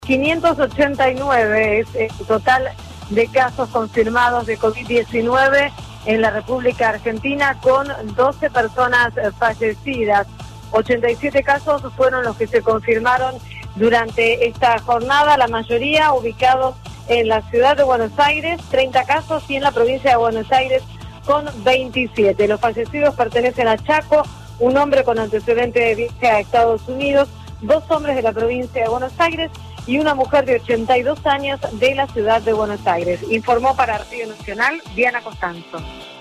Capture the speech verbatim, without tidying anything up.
quinientos ochenta y nueve es el total de casos confirmados de COVID diecinueve en la República Argentina, con doce personas fallecidas. ochenta y siete casos fueron los que se confirmaron durante esta jornada, la mayoría ubicados en la ciudad de Buenos Aires, treinta casos, y en la provincia de Buenos Aires con veintisiete. Los fallecidos pertenecen a Chaco, un hombre con antecedente de viaje a Estados Unidos, dos hombres de la provincia de Buenos Aires y una mujer de ochenta y dos años de la ciudad de Buenos Aires. Informó para Radio Nacional Diana Costanzo.